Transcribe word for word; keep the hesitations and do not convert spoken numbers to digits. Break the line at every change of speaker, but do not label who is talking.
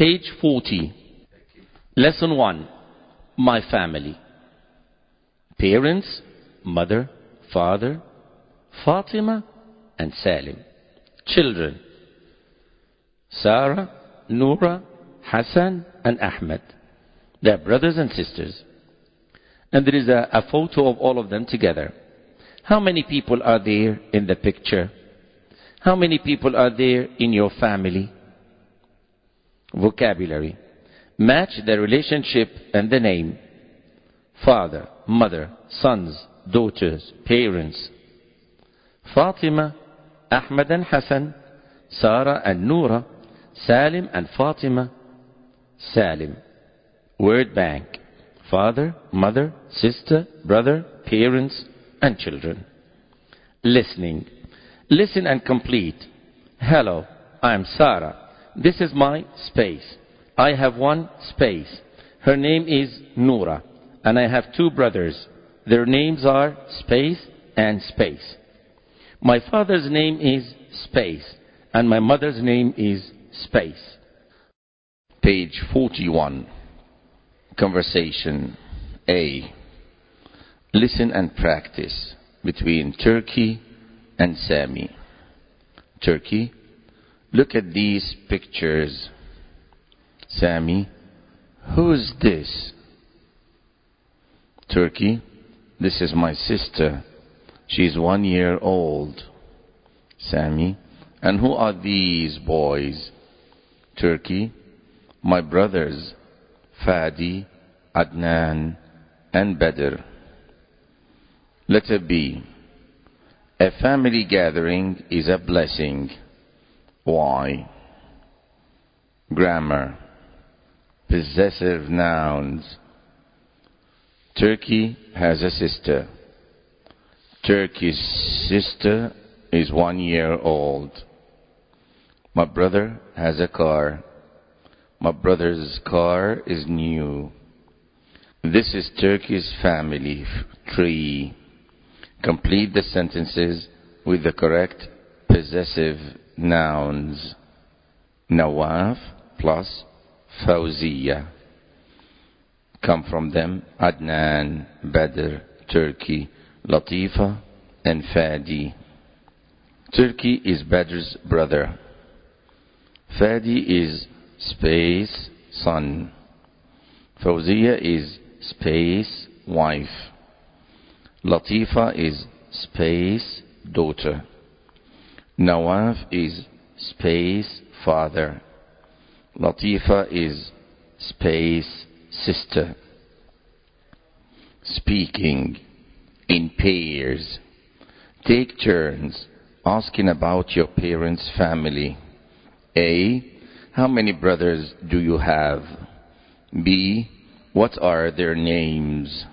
Page forty. Lesson one. My family. Parents, mother, father, Fatima and Salim. Children, Sarah, Noura, Hassan and Ahmed. They are brothers and sisters. And there is a, a photo of all of them together. How many people are there in the picture? How many people are there in your family? Vocabulary. Match the relationship and the name. Father, mother, sons, daughters, parents. Fatima, Ahmed and Hassan, Sarah and Noura, Salim and Fatima, Salim. Word bank. Father, mother, sister, brother, parents and children. Listening. Listen and complete. Hello, I am Sarah. This is my space. I have one space. Her name is Noura. And I have two brothers. Their names are space and space. My father's name is space. And my mother's name is space. Page forty-one. Conversation. A. Listen and practice between Turkey and Sami. Turkey. Look at these pictures. Sami. Who's this? Turkey. This is my sister. She's one year old. Sami. And who are these boys? Turkey. My brothers. Fadi, Adnan, and Badr. Letter B. A family gathering is a blessing. Why? Grammar. Possessive nouns. Turkey has a sister. Turkey's sister is one year old. My brother has a car. My brother's car is new. This is Turkey's family tree. Complete the sentences with the correct possessive nouns. Nawaf plus Fawziya. Come from them Adnan, Badr, Turkey, Latifa, and Fadi. Turkey is Badr's brother. Fadi is space son. Fawziya is space wife. Latifa is space daughter. Nawaf is space father. Latifa is space sister. Speaking in pairs. Take turns asking about your parents' family. A. How many brothers do you have? B. What are their names?